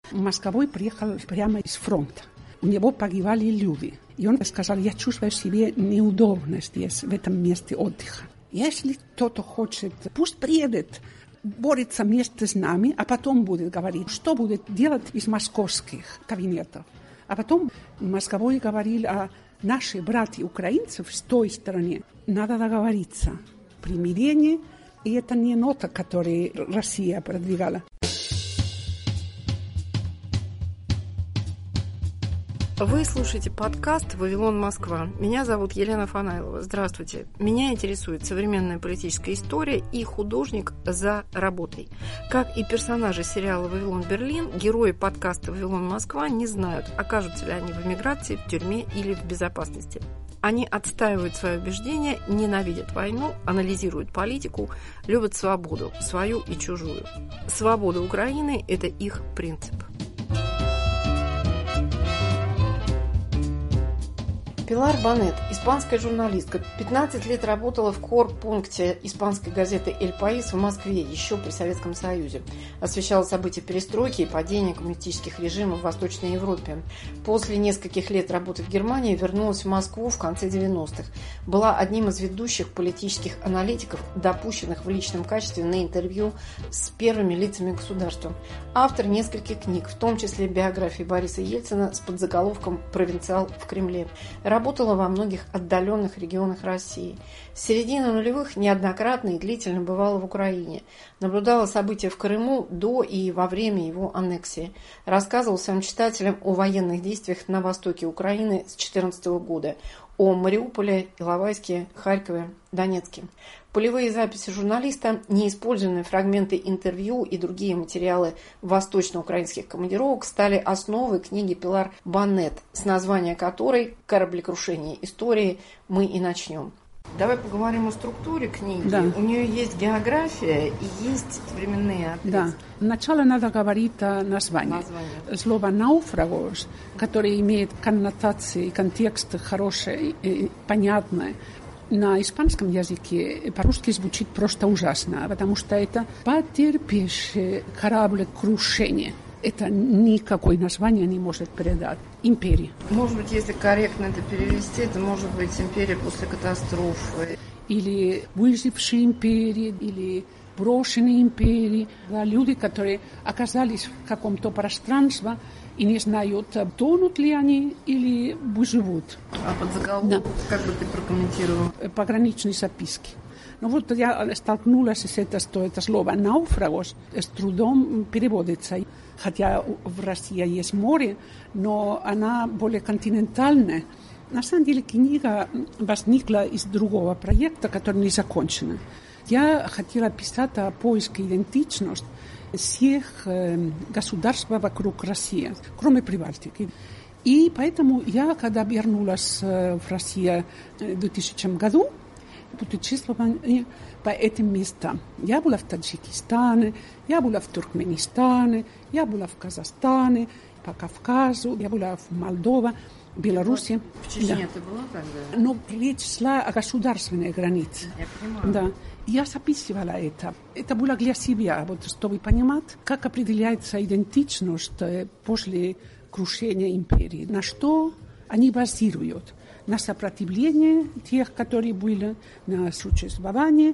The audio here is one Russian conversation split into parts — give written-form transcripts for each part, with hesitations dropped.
Мозговой приехал прямо из фронта. У него погибали люди. И он сказал, я чувствую себе неудобно здесь, в этом месте отдыха. Если кто-то хочет, пусть приедет, борется вместе с нами, а потом будет говорить, что будет делать из московских кабинетов. А потом Мозговой говорил о наших братьях украинцев с той стороны. Надо договориться. Примирение, и это не нота, которую Россия продвигала. Вы слушаете подкаст «Вавилон, Москва». Меня зовут Елена Фанайлова. Здравствуйте. Меня интересует современная политическая история и художник за работой. Как и персонажи сериала «Вавилон, Берлин», герои подкаста «Вавилон, Москва» не знают, окажутся ли они в эмиграции, в тюрьме или в безопасности. Они отстаивают свои убеждения, ненавидят войну, анализируют политику, любят свободу, свою и чужую. Свобода Украины – это их принцип. Пилар Бонет, испанская журналистка, 15 лет работала в корпункте испанской газеты «Эль Паис» в Москве, еще при Советском Союзе. Освещала события перестройки и падения коммунистических режимов в Восточной Европе. После нескольких лет работы в Германии вернулась в Москву в конце 90-х. Была одним из ведущих политических аналитиков, допущенных в личном качестве на интервью с первыми лицами государства. Автор нескольких книг, в том числе биографии Бориса Ельцина с подзаголовком «Провинциал в Кремле». Работала во многих отдаленных регионах России. С середины нулевых неоднократно и длительно бывала в Украине. Наблюдала события в Крыму до и во время его аннексии. Рассказывала своим читателям о военных действиях на востоке Украины с 2014 года, о Мариуполе, Иловайске, Харькове, Донецке. Полевые записи журналиста, неиспользованные фрагменты интервью и другие материалы восточно-украинских командировок стали основой книги Пилар Бонет, с названия которой «Кораблекрушение истории» мы и начнем. Давай поговорим о структуре книги. Да. У нее есть география и есть временные отрезки. Да. Сначала надо говорить о названии. Слово «наufragos», которое имеет коннотации и контекст хороший и понятный, на испанском языке по-русски звучит просто ужасно, потому что это потерпевшее кораблекрушение. Это никакое название не может передать. Империя. Может быть, если корректно это перевести, это может быть империя после катастрофы. Или выжившие империи, или брошенные империи. Да, люди, которые оказались в каком-то пространстве и не знают, тонут ли они или выживут. А подзаголовок, да. Как бы ты прокомментировал? Пограничные записки. Ну вот я столкнулась с этим, что это слово «наufragos» с трудом переводится. Хотя в России есть море, но она более континентальная. На самом деле книга возникла из другого проекта, который не закончен. Я хотела писать о поиске идентичности всех государств вокруг России, кроме Прибалтики. И поэтому я, когда вернулась в Россию в 2000 году, путешествовала по этим местам. Я была в Таджикистане, я была в Туркменистане, я была в Казахстане, по Кавказу, я была в Молдове, Беларуси. В Чечне да. ты была тогда? Но речь шла о государственной границе. Я понимаю. Да. Я записывала это. Это было для себя, вот, чтобы понимать, как определяется идентичность после крушения империи, на что они базируют. На сопротивление тех, которые были, на существование,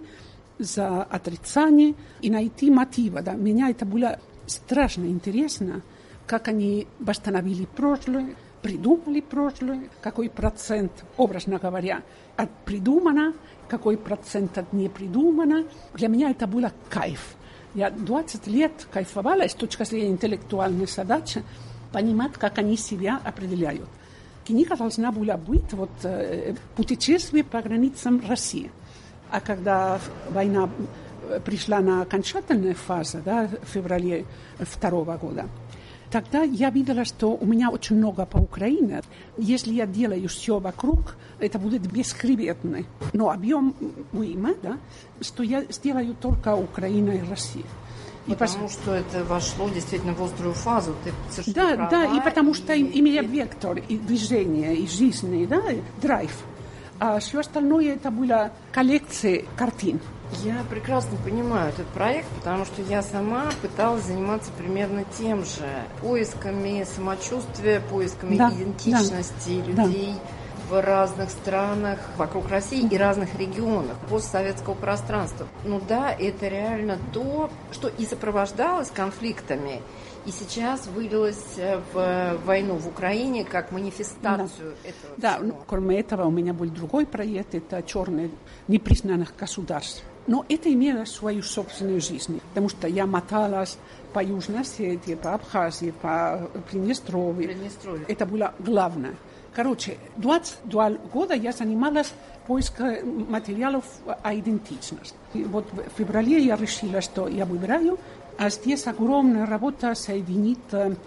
за отрицание и найти мотивы. Да. Меня это было страшно интересно, как они восстановили прошлое, придумали прошлое, какой процент, образно говоря, от придумано, какой процент от не придумано. Для меня это было кайф. Я 20 лет кайфовала с точки зрения интеллектуальной задачи понимать, как они себя определяют. Книга должна была быть вот, путешествие по границам России. А когда война пришла на окончательную фазу, да, в феврале 2002 года, тогда я видела, что у меня очень много по Украине. Если я делаю все вокруг, это будет бесхребетно. Но объем уйма, да, что я сделаю только Украина и Россия. Потому что это вошло действительно в острую фазу. Ты совершенно права, и потому что имея вектор, и движение, и жизнь, да, драйв. А все остальное это была коллекция картин. Я прекрасно понимаю этот проект, потому что я сама пыталась заниматься примерно тем же. Поисками самочувствия, поисками идентичности людей в разных странах вокруг России и разных регионах постсоветского пространства. Ну да, это реально то, что и сопровождалось конфликтами, и сейчас вылилось в войну в Украине как манифестацию этого всего. Да, кроме этого у меня был другой проект, это «Черные непризнанных государств». Но это имело свою собственную жизнь, потому что я моталась по Южной Осетии, по Абхазии, по Приднестровью. Это было главное. Короче, 22 года я занималась поиском материалов о идентичности. И вот в феврале я решила, что я выбираю, а здесь огромная работа соединить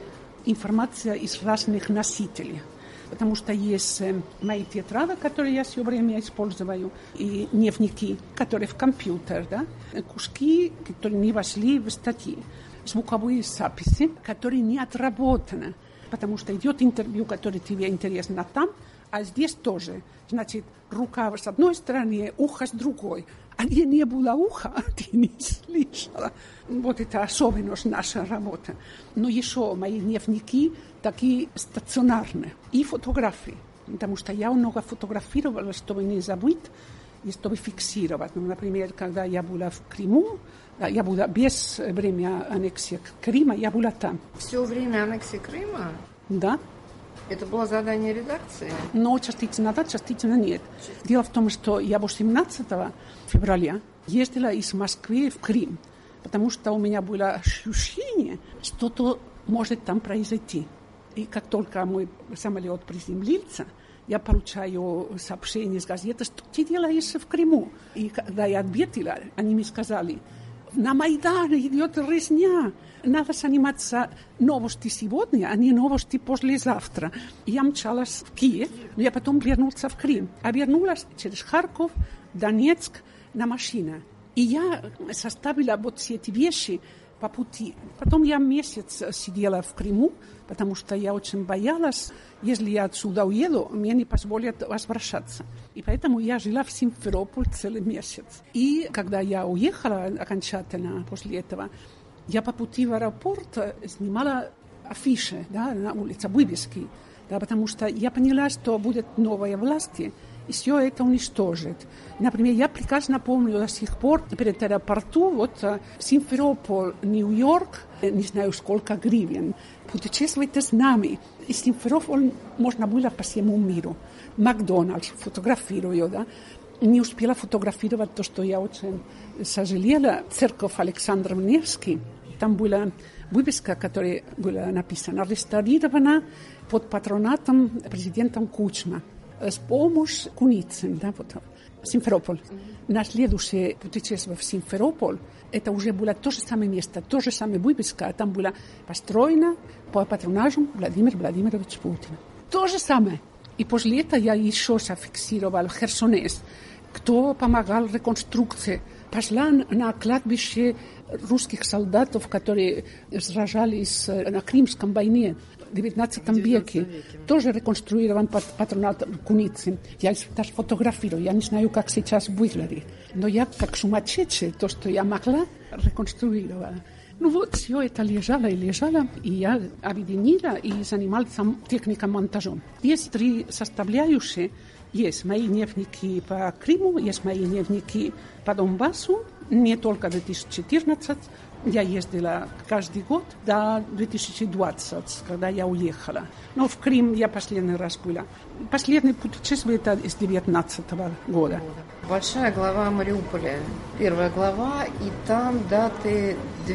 информацию из разных носителей. Потому что есть мои тетради, которые я все время использую, и дневники, которые в компьютер, да? Куски, которые не вошли в статьи, звуковые записи, которые не отработаны, потому что идет интервью, которое тебе интересно там, а здесь тоже. Значит, рука с одной стороны, ухо с другой. А где не было уха, ты не слышала. Вот это особенность нашей работы. Но еще мои дневники такие стационарные. И фотографии. Потому что я много фотографировала, чтобы не забыть и чтобы фиксировать. Ну, например, когда я была в Крыму, я была без времени аннексии Крыма, я была там. Все время аннексии Крыма? Да. Это было задание редакции? Но частично да, частично нет. Дело в том, что я 18 февраля ездила из Москвы в Крым, потому что у меня было ощущение, что что-то может там произойти. И как только мой самолет приземлился, я получаю сообщение из газеты, что ты делаешь в Крыму. И когда я ответила, они мне сказали, на Майдане идет резня. Надо заниматься новости сегодня, а не новости послезавтра. Я мчалась в Киев, но я потом вернулась в Крым. А вернулась через Харьков, Донецк на машине. И я составила вот все эти вещи по пути. Потом я месяц сидела в Крыму, потому что я очень боялась, если я отсюда уеду, мне не позволят возвращаться. И поэтому я жила в Симферополе целый месяц. И когда я уехала окончательно после этого, я по пути в аэропорт снимала афиши, да, на улице, вывески, да, потому что я поняла, что будет новая власть, и все это уничтожит. Например, я прекрасно помню до сих пор перед аэропортом, вот Симферополь, Нью-Йорк, не знаю сколько гривен. Путешествуйте с нами. И Симферополь можно было по всему миру. Макдональдс фотографирую, да. Не успела фотографировать то, что я очень сожалела. Церковь Александра Невский. Там была вывеска, которая была написана, реставрирована под патронатом президента Кучма. С помощью Куницын, да, вот Симферополь. На следующее путешествие в Симферополь, это уже было то же самое место, то же самое вывеска, а там была построена по патронажу Владимира Владимировича Путина. То же самое. И после этого я еще зафиксировал Херсонес, кто помогал реконструкции. Пошла на кладбище русских солдатов, которые сражались на Крымском войне в XIX веке. Тоже реконструирован под патронатом Куницын. Я даже фотографирую, я не знаю, как сейчас выглядит. Но я как сумасшедшая, то, что я могла, реконструировала. Ну вот, все это лежало, и я объединила и занималась техникой-монтажом. Есть 3 составляющие. Есть мои дневники по Крыму, есть мои дневники по Донбассу, не только 2014. Я ездила каждый год до 2020, когда я уехала. Но в Крым я последний раз была. Последнее путешествие это с 2019 года. Большая глава о Мариуполе. Первая глава, и там даты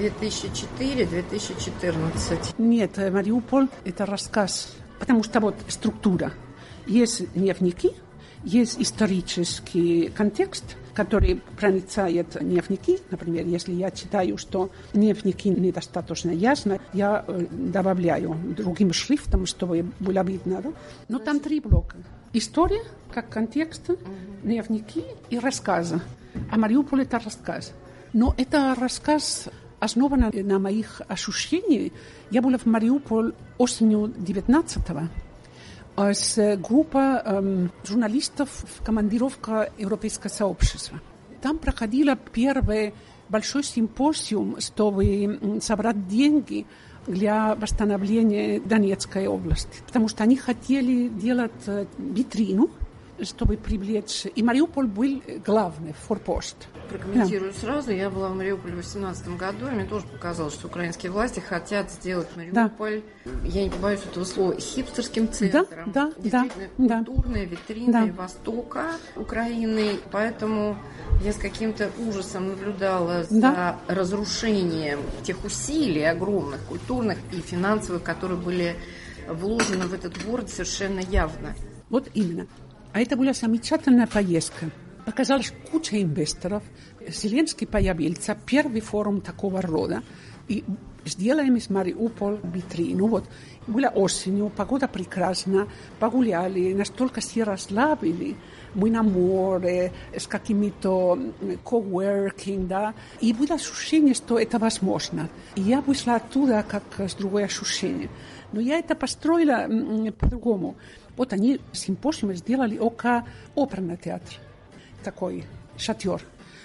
2004-2014. Нет, Мариуполь это рассказ, потому что вот структура. Есть дневники, есть исторический контекст, который проницает дневники. Например, если я читаю, что дневники недостаточно ясно, я добавляю другим шрифтом, чтобы было видно. Да? Но там 3 блока. История, как контекст, дневники и рассказы. А Мариуполь это рассказ. Но это рассказ основан на моих ощущениях. Я была в Мариуполе осенью 19-го. группа журналистов в командировка Европейского сообщества. Там проходила первый большой симпозиум, чтобы собрать деньги для восстановления Донецкой области. Потому что они хотели делать витрину, чтобы привлечь... И Мариуполь был главный, форпост. Прокомментирую сразу. Я была в Мариуполе в 2018 году, и мне тоже показалось, что украинские власти хотят сделать Мариуполь, я не побоюсь этого слова, хипстерским центром. Действительно, культурной витриной Востока Украины. Поэтому я с каким-то ужасом наблюдала за разрушением тех усилий огромных, культурных и финансовых, которые были вложены в этот город совершенно явно. Вот именно. А это была замечательная поездка. Показалась куча инвесторов. Зеленский появился, первый форум такого рода. И сделаем из Мариуполя витрину. Вот. Была осенью, погода прекрасна. Погуляли, настолько все расслабили. Мы на море, с какими-то coworking, да. И было ощущение, что это возможно. И я вышла оттуда как с другое ощущение. Но я это построила по-другому. Вот они симпозиум сделали около оперного театра. Такой шатер.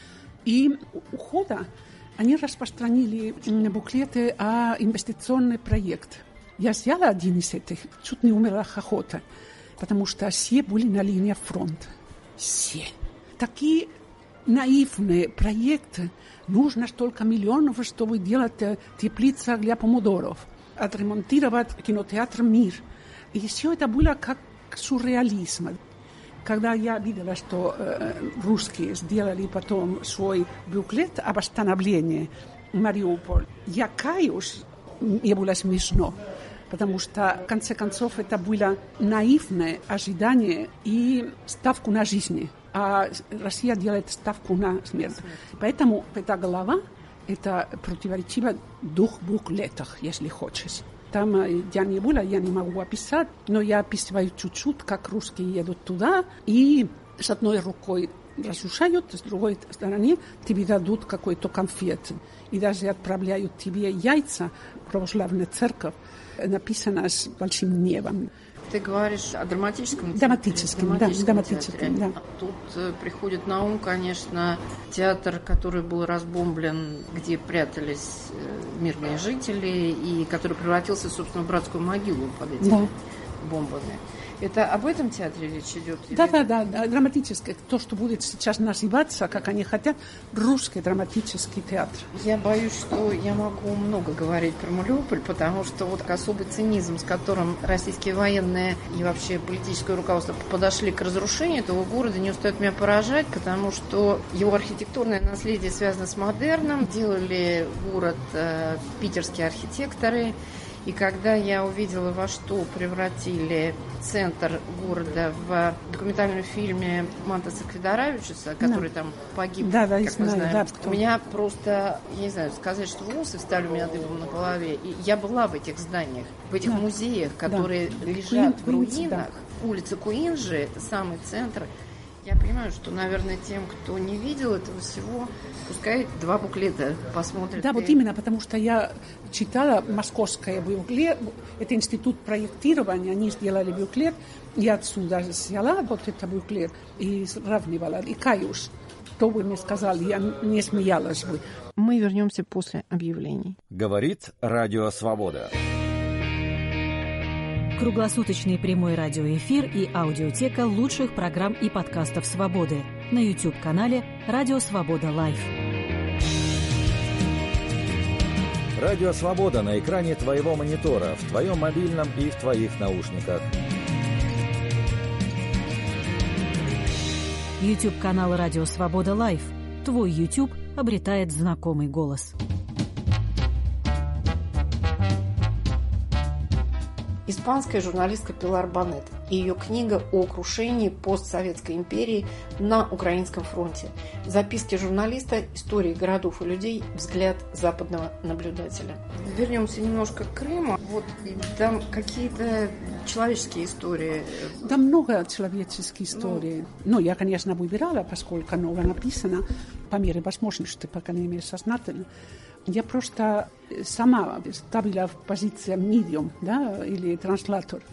И у входа они распространили буклеты о инвестиционный проект. Я взяла один из этих, чуть не умерла от хохота, потому что все были на линии фронта. Все. Такие наивные проекты. Нужно столько миллионов, чтобы делать теплица для помидоров, отремонтировать кинотеатр «Мир». И все это было как сюрреализм. Когда я видела, что русские сделали потом свой буклет о восстановлении Мариуполя, я каюсь, мне было смешно, потому что, в конце концов, это было наивное ожидание и ставку на жизнь, а Россия делает ставку на смерть. Поэтому эта глава, это противоречиво двух буклетах, если хочешь. Там я не была, я не могу описать, но я описываю чуть-чуть, как русские едут туда, и с одной рукой разрушают, с другой стороны тебе дадут какой-то конфет. И даже отправляют тебе яйца, православная церковь, написано с большим гневом. Ты говоришь о драматическом театре? Драматическом, да. Тут приходит на ум, конечно, театр, который был разбомблен, где прятались мирные жители, и который превратился, собственно, в братскую могилу под этими бомбами. Это об этом театре речь идет? Да, драматическое. То, что будет сейчас называться, как они хотят, русский драматический театр. Я боюсь, что я могу много говорить про Мариуполь, потому что вот особый цинизм, с которым российские военные и вообще политическое руководство подошли к разрушению этого города, не устает меня поражать, потому что его архитектурное наследие связано с модерном. Делали город питерские архитекторы. И когда я увидела, во что превратили центр города в документальном фильме Мантаса Квидаравичуса, который там погиб, как мы знаем, у меня просто, я не знаю, сказать, что волосы встали у меня дыбом на голове. И я была в этих зданиях, в этих музеях, которые лежат в руинах. Улица Куинджи, это самый центр. Я понимаю, что, наверное, тем, кто не видел этого всего, пускай 2 буклета посмотрят. Да, вот именно, потому что я читала московское буклет, это институт проектирования, они сделали буклет, я отсюда взяла вот этот буклет и сравнивала, и каюсь. Что вы мне сказали, я не смеялась бы. Мы вернемся после объявлений. Говорит Радио Свобода. Круглосуточный прямой радиоэфир и аудиотека лучших программ и подкастов «Свободы» на YouTube-канале «Радио Свобода Лайв». Радио Свобода на экране твоего монитора, в твоем мобильном и в твоих наушниках. YouTube-канал «Радио Свобода Лайв». Твой YouTube обретает знакомый голос. Испанская журналистка Пилар Бонет и ее книга о крушении постсоветской империи на Украинском фронте. Записки журналиста, истории городов и людей, взгляд западного наблюдателя. Вернемся немножко к Крыму. Вот там какие-то человеческие истории. Да, много человеческих историй. Ну, я, конечно, выбирала, поскольку много написано, по мере возможности, по крайней мере, сознательно. Я просто сама ставила в позицию medium, да, или транслатор.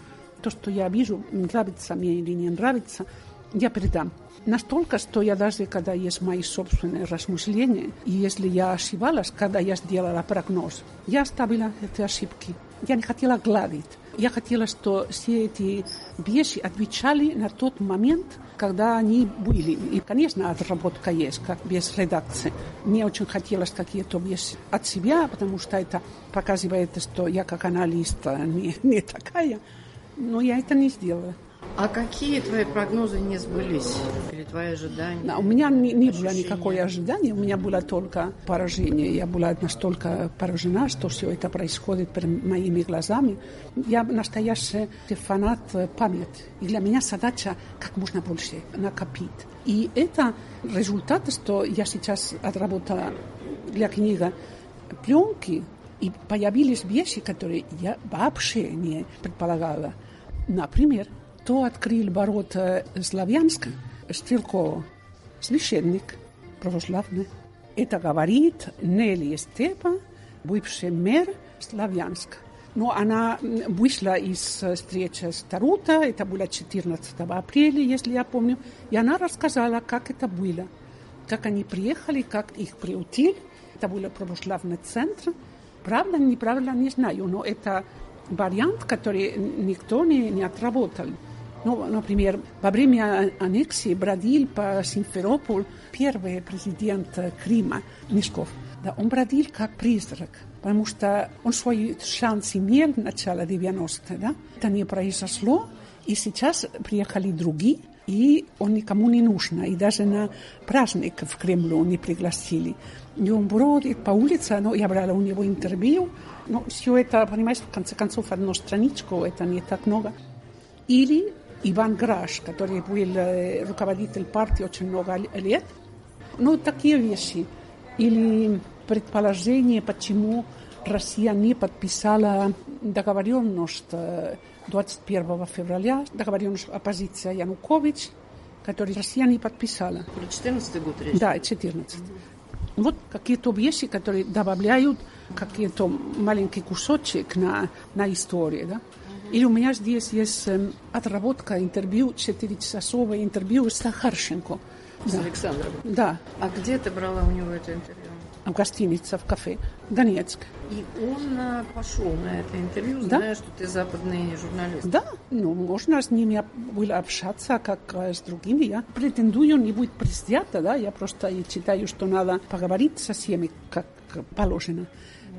то, что я вижу, нравится мне или не нравится, я передам. Настолько, что я даже, когда есть мои собственные размышления, и если я ошибалась, когда я сделала прогноз, я оставила эти ошибки. Я не хотела гладить. Я хотела, что все эти вещи отвечали на тот момент, когда они были. И, конечно, отработка есть, как без редакции. Мне очень хотелось какие-то вещи от себя, потому что это показывает, что я как аналист не такая. Но я это не сделала. А какие твои прогнозы не сбылись? Или твои ожидания? У меня не было никакого ожидания, у меня было только поражение. Я была настолько поражена, что все это происходит перед моими глазами. Я настоящий фанат памяти. И для меня задача как можно больше накопить. И это результат, что я сейчас отработала для книги пленки, и появились вещи, которые я вообще не предполагала. Например, то открыл ворота Славянска, Стрелкова, священник православный. Это говорит Нелли Степа, бывший мэр Славянска. Но она вышла из встречи с Тарута, это было 14 апреля, если я помню, и она рассказала, как это было, как они приехали, как их приютили. Это был православный центр. Правда, неправда, не знаю, но это вариант, который никто не отработал. Ну, например, во время аннексии бродил по Симферополю первый президент Крыма, Мешков. Да, он бродил как призрак, потому что он свой шанс имел в начале 90-х. Да? Это не произошло, и сейчас приехали другие, и он никому не нужен. И даже на праздник в Кремль не пригласили. И он бродит по улице, но я брала у него интервью. Но все это, понимаешь, в конце концов, одну страничку, это не так много. Или Иван Граш, который был руководитель партии очень много лет. Ну, такие вещи. Или предположение, почему Россия не подписала договоренность 21 февраля, договоренность оппозиция Янукович, которую Россия не подписала. Про 14-й год речь? Да, 14. Вот какие-то вещи, которые добавляют какие-то маленький кусочек на историю, да? Или у меня здесь есть отработка интервью, 4-часовое интервью с Сахарченко. С Александром? Да. А где ты брала у него это интервью? В гостинице, в кафе, Донецк. И он пошел на это интервью, зная, что ты западный журналист. Да, ну, можно с ними было общаться, как с другими. Я претендую не быть предвзята, да, я просто считаю, что надо поговорить со всеми, как положено.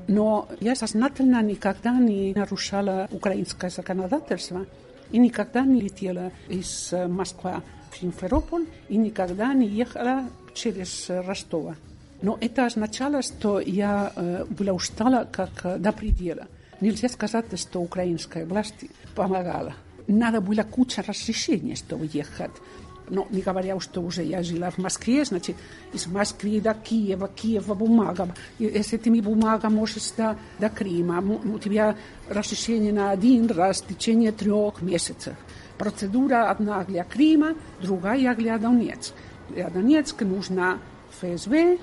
Но я сознательно никогда не нарушала украинское законодательство и никогда не летела из Москвы в Симферополь и никогда не ехала через Ростова. Но это означало, что я была устала как до предела. Нельзя сказать, что украинская власть помогала. Надо было куча разрешений, чтобы ехать. Но не говоря, что уже я жила в Москве, значит, из Москвы до Киева, Киева бумага. И с этими бумагами можешь до Крыма. У тебя разрешение на один раз в течение 3 месяцев. Процедура одна для Крыма, другая для Донецка. Для Донецка нужно ФСБ,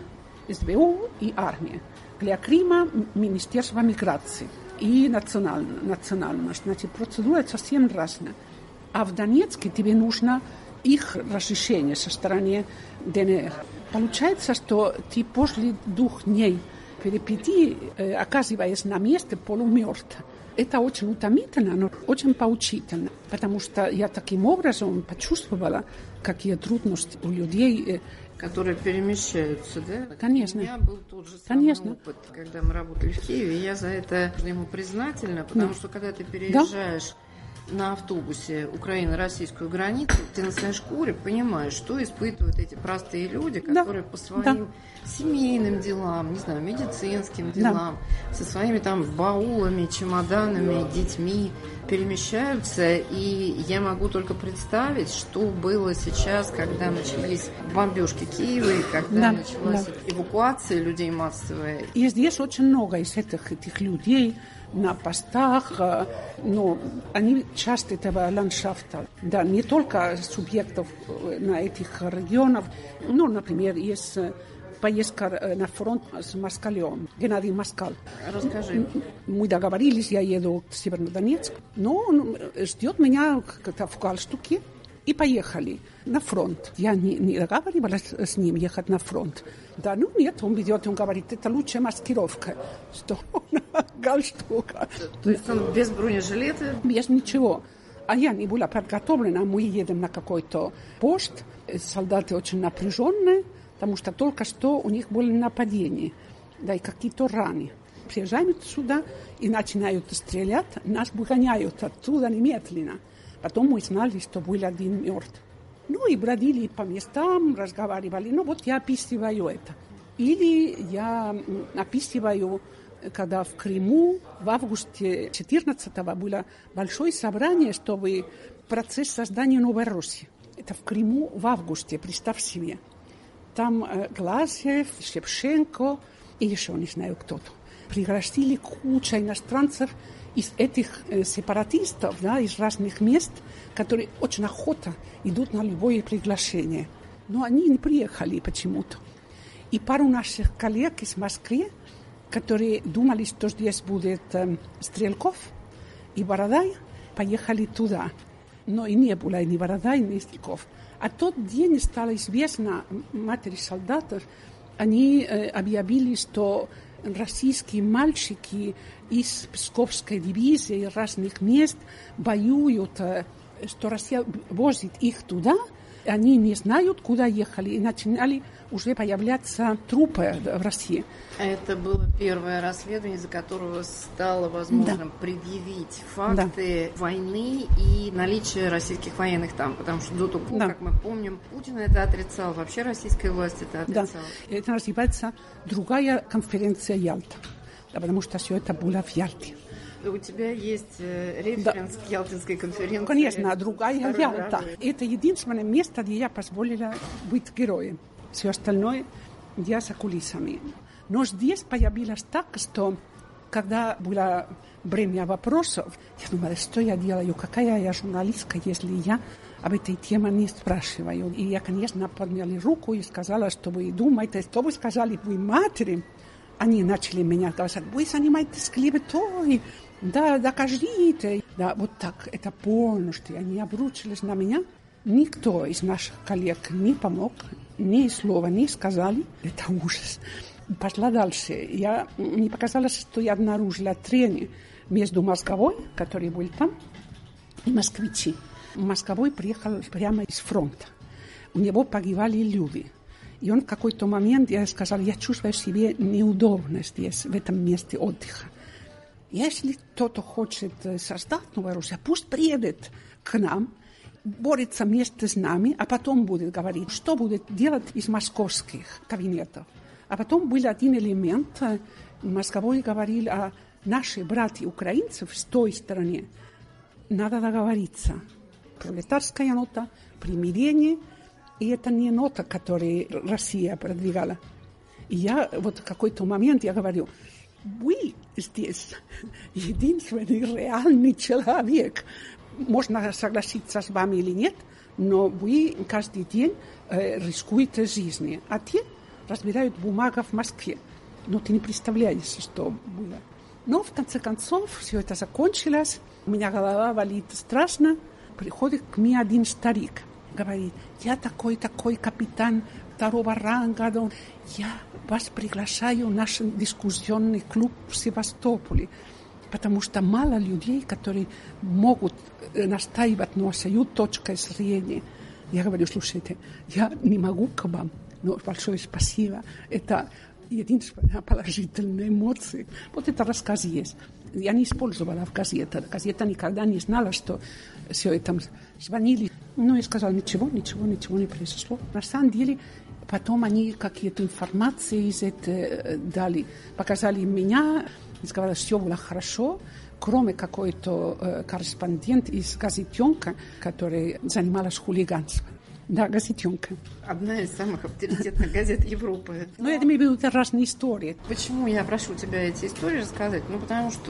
СБУ и армия. Для Крыма Министерство миграции и национальность. Значит, процедура совсем разная. А в Донецке тебе нужно их разрешение со стороны ДНР. Получается, что ты после 2 дней перипетий оказываешься на месте полумертв. Это очень утомительно, но очень поучительно, потому что я таким образом почувствовала, какие трудности у людей, которые перемещаются, да? Конечно. У меня был тот же самый опыт, когда мы работали в Киеве, и я за это ему признательна, потому что когда ты переезжаешь на автобусе украино-российскую границу, ты на своей шкуре понимаешь, что испытывают эти простые люди, которые по своим семейным делам, не знаю, медицинским делам, со своими там баулами, чемоданами, детьми перемещаются. И я могу только представить, что было сейчас, когда начались бомбежки Киева, и когда началась эвакуация людей массовая. И здесь очень много из этих людей на постах, но они часть этого ландшафта. Да, не только субъектов на этих регионах. Ну, например, есть поездка на фронт с Москалем, Геннадий Москаль. Расскажи. Мы договорились, я еду в Северодонецк, но он ждет меня в галстуке, и поехали на фронт. Я не договаривалась с ним ехать на фронт. Да, ну нет, он ведет, он говорит, это лучшая маскировка, что галстука. То есть он без бронежилета? Без ничего. А я не была подготовлена, мы едем на какой-то пост, солдаты очень напряженные, потому что только что у них были нападения, да и какие-то раны. Приезжают сюда и начинают стрелять, нас выгоняют оттуда немедленно. Потом мы знали, что был один мертв. Ну и бродили по местам, разговаривали. Ну вот я описываю это. Или я описываю, когда в Крыму в августе 14-го было большое собрание, чтобы процесс создания Новой Руси. Это в Крыму в августе, представь себе. Там Глазьев, Шевченко и еще не знаю кто-то. Пригласили кучу иностранцев из этих сепаратистов, да, из разных мест, которые очень охотно идут на любое приглашение. Но они не приехали почему-то. И пару наших коллег из Москвы, которые думали, что здесь будет Стрелков и Бородай, поехали туда. Но и не было ни Бородай, ни Стрелков. А тот день стало известно матери солдатов, они объявили, что российские мальчики из Псковской дивизии, разных мест воюют, что Россия возит их туда, они не знают, куда ехали, и начинали уже появляться трупы в России. Это было первое расследование, за которого стало возможным предъявить факты войны и наличие российских военных там, потому что до того, как мы помним, Путин это отрицал, вообще российская власть это отрицала. Да. Это называется другая конференция Ялта, да, потому что все это было в Ялте. У тебя есть референс к Ялтинской конференции? Конечно, другая Ялта. Это единственное место, где я позволила быть героем. Все остальное я за кулисами. Но здесь появилось так, что когда было время вопросов, я думала, что я делаю, какая я журналистка, если я об этой теме не спрашиваю. И я, конечно, подняла руку и сказала, что вы думаете, что вы сказали, вы матери. Они начали меня говорить, вы занимаетесь клеветой, да, докажите. Да, вот так, это полностью. Они обручились на меня. Никто из наших коллег не помог, ни слова не сказали. Это ужас. Пошла дальше. Мне показалось, что я обнаружила трение между Мозговой, который был там, и москвичи. Мозговой приехал прямо из фронта. У него погибали люди. И он в какой-то момент, я сказала, я чувствую себе неудобно здесь, в этом месте отдыха. Если кто-то хочет создать Новую Русь, пусть приедет к нам, борется вместе с нами, а потом будет говорить, что будет делать из московских кабинетов. А потом был один элемент, Мозговой говорил о наших братьях-украинцев с той стороны. Надо договориться. Пролетарская нота, примирение. И это не нота, которую Россия продвигала. И я вот в какой-то момент я говорю, вы здесь единственный реальный человек. Можно согласиться с вами или нет, но вы каждый день рискуете жизнью. А те разбирают бумагу в Москве. Но ты не представляешь, что было. Но в конце концов все это закончилось. У меня голова болит страшно. Приходит к мне один старик. Говорит, я такой капитан второго ранга, я вас приглашаю в наш дискуссионный клуб в Севастополе, потому что мало людей, которые могут настаивать на свою точку зрения. Я говорю, слушайте, я не могу к вам, но большое спасибо, это единственная положительная эмоция. Вот это рассказ есть. Я не использовала в газете. Газета никогда не знала, что все это звонили. Ну, я сказала, ничего не произошло. На самом деле, потом они какие-то информации из этого дали. Показали меня, и сказали, все было хорошо, кроме какой-то корреспондент из газетенка, который занималась хулиганством. Да, газетенка. Одна из самых авторитетных газет Европы. Ну, я имею в виду разные истории. Почему я прошу тебя эти истории рассказать? Ну, потому что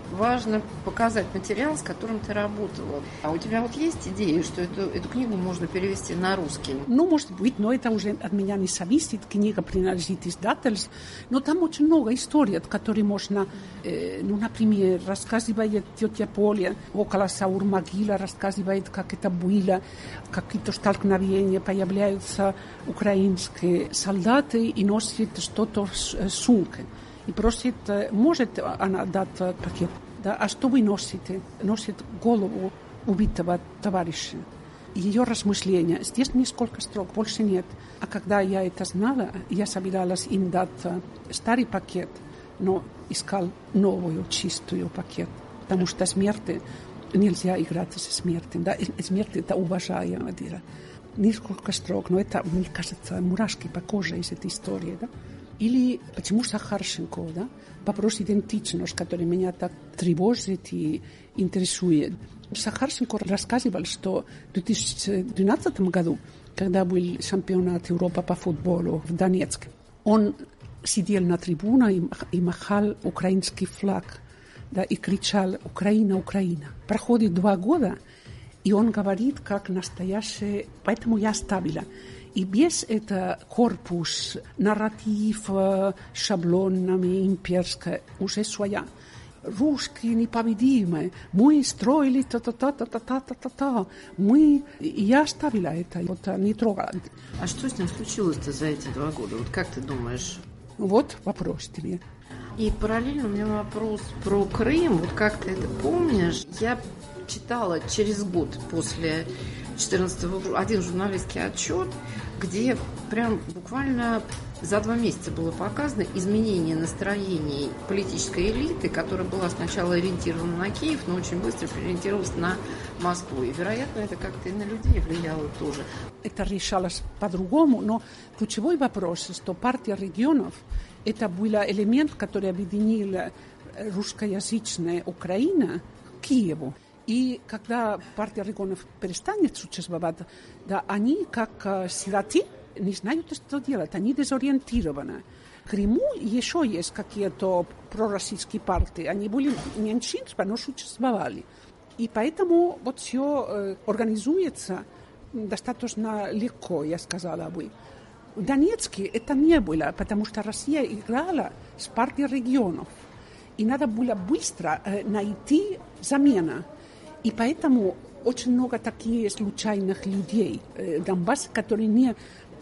важно показать материал, с которым ты работала. А у тебя вот есть идея, что эту книгу можно перевести на русский? Ну, может быть, но это уже от меня не зависит. Книга принадлежит издательству. Но там очень много историй, от которых можно, например, рассказывает тетя Поля около Саур-могила, рассказывает, как это было, какие-то столкновения, появляются украинские солдаты и носят что-то в сумке. И просит, может она дать пакет, да? А что вы носите? Носит голову убитого товарища. Ее размышления. Здесь несколько строк, больше нет. А когда я это знала, я собиралась им дать старый пакет, но искал новую, чистую пакет. Потому что смерти нельзя играть со смертью. Да? Смерть – это уважаемое дело. Несколько строк, но это, мне кажется, мурашки по коже из этой истории, да? Или почему Сахарченко, да? Вопрос идентичности, который меня так тревожит и интересует. Сахарченко рассказывал, что в 2012 году, когда был чемпионат Европы по футболу в Донецке, он сидел на трибуне и махал украинский флаг, да, и кричал «Украина, Украина». Проходит 2 года, и он говорит, как настоящий, поэтому я оставила. И без этого корпус, нарратив, шаблонами имперская, уже своя. Русские непобедимые, мы строили та-та-та-та-та-та-та-та. Я оставила это, вот не трогала. А что с ним случилось-то за эти 2 года? Вот как ты думаешь? Вот вопрос тебе. И параллельно у меня вопрос про Крым. Вот как ты это помнишь? Я читала через год после 14-го один журналистский отчет, где прям буквально за 2 месяца было показано изменение настроений политической элиты, которая была сначала ориентирована на Киев, но очень быстро переориентировалась на Москву. И, вероятно, это как-то и на людей влияло тоже. Это решалось по-другому, но ключевой вопрос, что партия регионов – это был элемент, который объединил русскоязычная Украина к Киеву. И когда партия регионов перестанет существовать, да, они, как сироты, не знают, что делать, они дезориентированы. В Крыму еще есть какие-то пророссийские партии, они были меньшинства, но существовали. И поэтому вот все организуется достаточно легко, я сказала бы. В Донецке это не было, потому что Россия играла с партией регионов. И надо было быстро найти замену. И поэтому очень много таких случайных людей в Донбассе, которые нет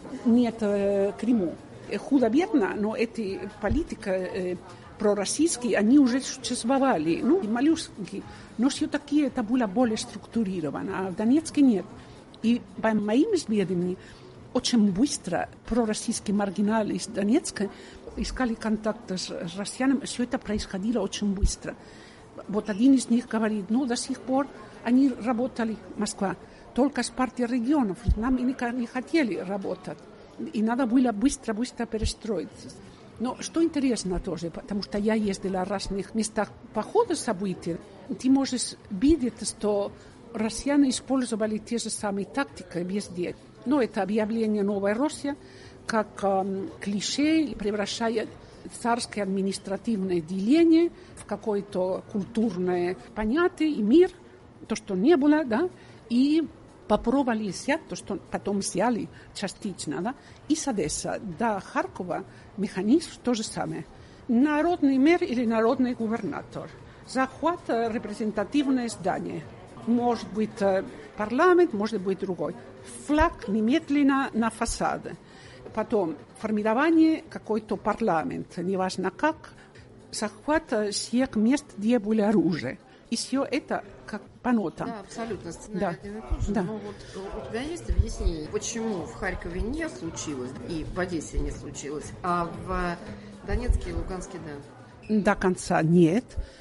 в Крыму. Худо-бедно, но эти политики пророссийские, они уже существовали. Ну, моллюски, но все-таки это было более структурировано, а в Донецке нет. И по моим сведениям, очень быстро пророссийские маргиналы из Донецка искали контакты с россиянами. Все это происходило очень быстро. Вот один из них говорит, до сих пор они работали, Москва, только с партией регионов. Нам не хотели работать. И надо было быстро перестроиться. Но что интересно тоже, потому что я ездила в разных местах по ходу событий, ты можешь видеть, что россияне использовали те же самые тактики везде. Но это объявление «Новая Россия» как клише, превращая царское административное деление в какое-то культурное понятие и мир, то, что не было, да, и попробовали взять то, что потом взяли частично, да, из Одессы до Харькова механизм то же самое. Народный мэр или народный губернатор. Захват репрезентативное здание. Может быть парламент, может быть другой. Флаг немедленно на фасаде. Потом формирование какой-то парламент, неважно как, захват всех мест, где были оружие. И все это как по нотам. Да, абсолютно. Сценарий один и тот же. Да. Но вот у тебя есть объяснение, почему в Харькове не случилось и в Одессе не случилось, а в Донецке и Луганске да? До конца нет,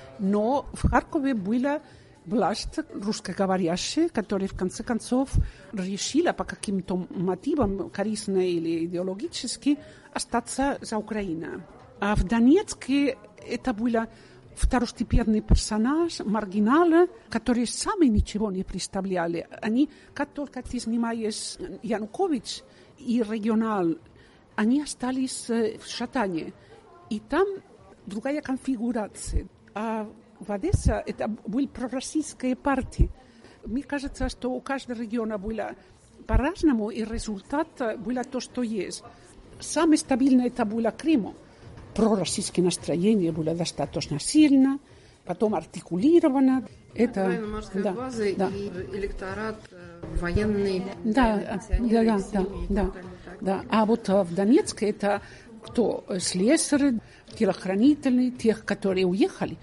но в Харькове была власть русскоговорящая, которая в конце концов решила по каким-то мотивам, корыстно или идеологически, остаться за Украиной. А в Донецке это было второстепенный персонаж, маргиналы, которые сами ничего не представляли. Они, как только ты снимаешь Янукович и регионал, они остались в шатании. И там другая конфигурация. А В Одессе это были пророссийские партии. Мне кажется, что у каждого региона было по-разному, и результат было то, что есть. Самое стабильное это было Крым. Пророссийское настроение было достаточно сильно, потом артикулировано. Это военно-морская база и электорат военный. Да. А вот в Донецке это кто? Слесари, телохранители, тех, которые уехали.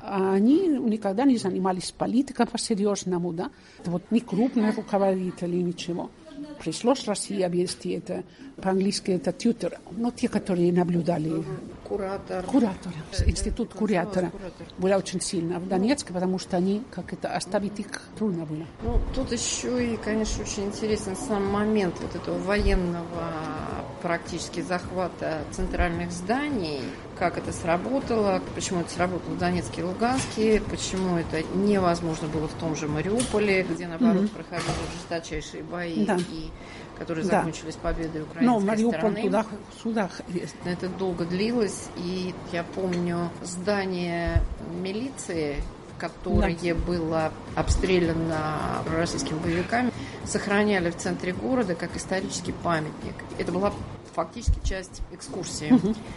Они никогда не занимались политикой по-серьезному, да? Это вот не крупные руководители, ничего. Пришлось России объяснить это. По-английски это тьютер. Но те, которые наблюдали. Куратор. Институт куратора. Было очень сильно в Донецке, потому что они, оставить их трудно было. Ну, тут еще и, конечно, очень интересен сам момент вот этого военного практически захвата центральных зданий. Как это сработало, почему это сработало в Донецке и Луганске, почему это невозможно было в том же Мариуполе, где, наоборот, проходили жесточайшие бои, и которые закончились победой украинской стороны. Мариуполь туда-сюда. Это долго длилось, и я помню здание милиции, которое было обстреляно российскими боевиками, сохраняли в центре города как исторический памятник. Это была фактически часть экскурсии.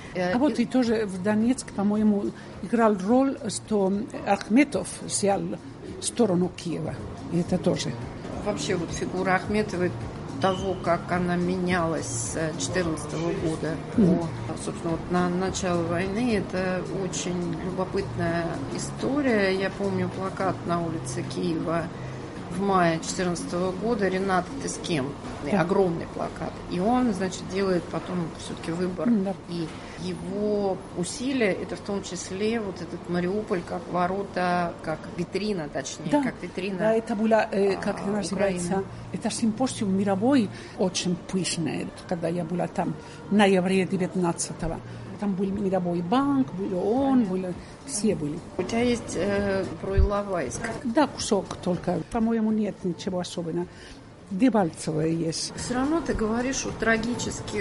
А вот и тоже в Донецке, по-моему, играл роль, что Ахметов взял сторону Киева. И это тоже. Вообще вот фигура Ахметовой, того, как она менялась с 2014 года собственно, вот на начало войны, это очень любопытная история. Я помню плакат на улице Киева в мае 2014 года «Ренат, ты с кем?» Огромный плакат. И он, значит, делает потом все-таки выбор. И его усилия, это в том числе вот этот Мариуполь как ворота, как витрина, точнее, как витрина. Да, это было, как это называется, это симпозиум мировой, очень пышный, когда я была там в ноябре 19-го. Там был Мировой банк, был ООН, все были. У тебя есть про Иловайск? Да, кусок только. По-моему, нет ничего особенного. Дебальцево есть. Все равно ты говоришь о трагических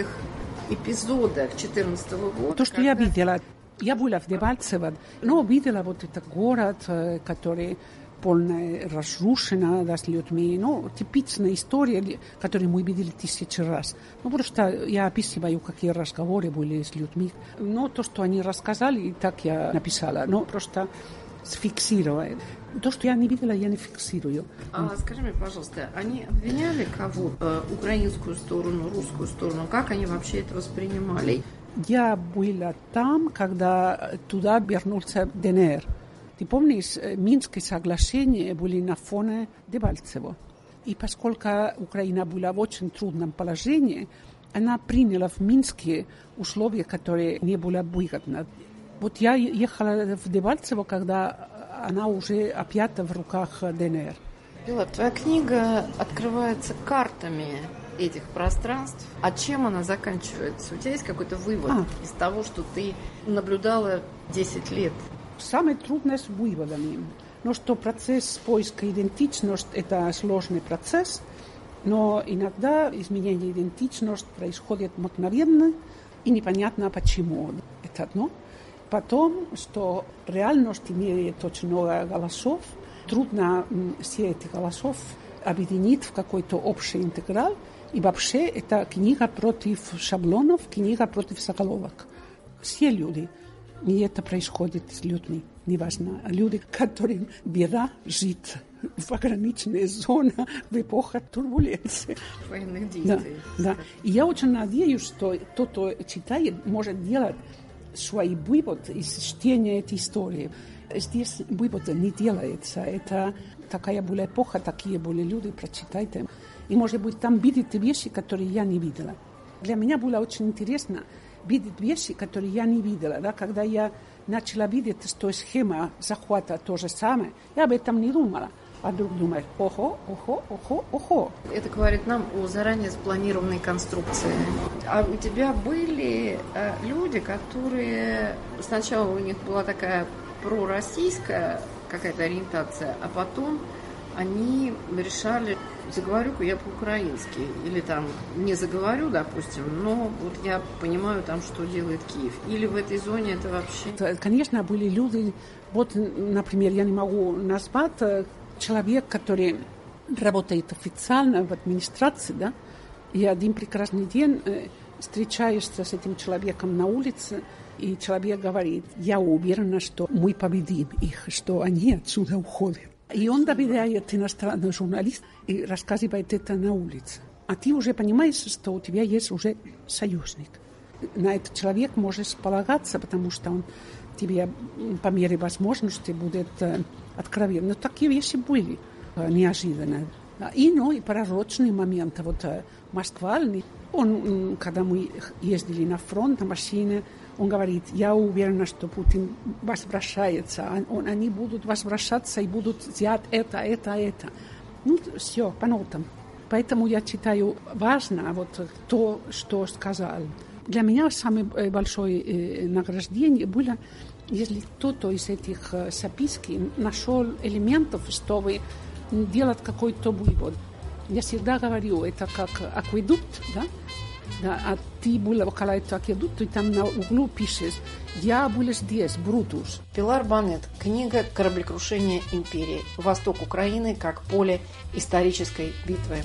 эпизодах 2014 года. То, что я видела. Я была в Дебальцево, но видела вот этот город, который полная разрушена, да, с людьми. Ну, типичная история, которую мы видели 1000 раз. Ну, просто я описываю, какие разговоры были с людьми. Но то, что они рассказали, так я написала. Но просто сфиксировала. То, что я не видела, я не фиксирую. Скажи мне, пожалуйста, они обвиняли кого? Украинскую сторону, русскую сторону? Как они вообще это воспринимали? Я была там, когда туда вернулся ДНР. Ты помнишь, Минские соглашения были на фоне Дебальцево. И поскольку Украина была в очень трудном положении, она приняла в Минске условия, которые не были выгодны. Вот я ехала в Дебальцево, когда она уже опять в руках ДНР. Твоя книга открывается картами этих пространств. А чем она заканчивается? У тебя есть какой-то вывод из того, что ты наблюдала 10 лет? Самое трудное с выводами. Но что процесс поиска идентичности – это сложный процесс, но иногда изменение идентичности происходит мгновенно и непонятно почему. Это одно. Потом, что реальность имеет очень много голосов, трудно все эти голосов объединить в какой-то общий интеграл. И вообще это книга против шаблонов, книга против заголовок. Все люди. И это происходит с людьми, неважно. Люди, которым беда жить в пограничной зоне в эпоху турбуленции. Военных действий. Да. И я очень надеюсь, что тот, кто читает, может делать свои выводы из чтения этой истории. Здесь выводы не делается. Это такая была эпоха, такие были люди, прочитайте. И, может быть, там видите вещи, которые я не видела. Для меня было очень интересно видеть вещи, которые я не видела. Да? Когда я начала видеть, что схема захвата то же самое, я об этом не думала. А вдруг думаешь, ого. Это говорит нам о заранее спланированной конструкции. А у тебя были люди, которые сначала у них была такая пророссийская какая-то ориентация, а потом они решали, заговорю-ка я по-украински, или там не заговорю, допустим, но вот я понимаю там, что делает Киев. Или в этой зоне это вообще... Конечно, были люди, вот, например, я не могу назвать человек, который работает официально в администрации, да, и один прекрасный день встречаешься с этим человеком на улице, и человек говорит: я уверена, что мы победим их, что они отсюда уходят. И он доверяет иностранный журналист и рассказывает это на улице. А ты уже понимаешь, что у тебя есть уже союзник. На этот человек можешь полагаться, потому что он тебе по мере возможности будет откровенен. Но такие вещи были неожиданно. И пророчные моменты. Вот Москва, он, когда мы ездили на фронт на машине, он говорит: я уверена, что Путин возвращается. Они будут возвращаться и будут взять это. Ну, все, по нотам. Поэтому я считаю важно вот то, что сказал. Для меня самое большое награждение было, если кто-то из этих записок нашел элементов, чтобы делать какой-то вывод. Я всегда говорю, это как акведукт, да? Да, а ты была около этого акведукта, и там на углу пишешь: я была здесь, Брутус. Пилар Банет. Книга «Кораблекрушение империи. Восток Украины как поле исторической битвы».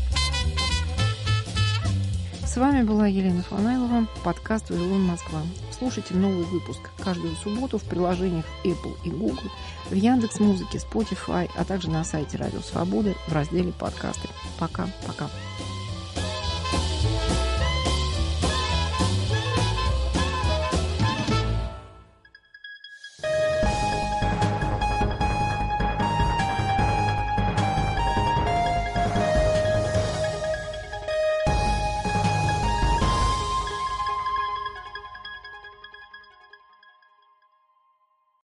С вами была Елена Фанайлова, подкаст «Вавилон, Москва». Слушайте новый выпуск каждую субботу в приложениях Apple и Google, в Яндекс.Музыке, Spotify, а также на сайте Радио Свободы в разделе «Подкасты». Пока-пока.